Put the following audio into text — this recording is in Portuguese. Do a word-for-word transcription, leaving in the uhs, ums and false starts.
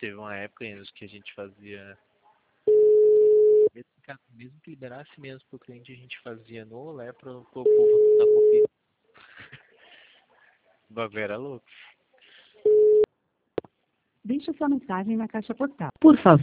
teve uma época Enzo, que a gente fazia. Mesmo que liberasse mesmo pro cliente, a gente fazia no Olé para o povo da Copy. O bagulho era louco. Deixe sua mensagem na caixa postal. Por favor.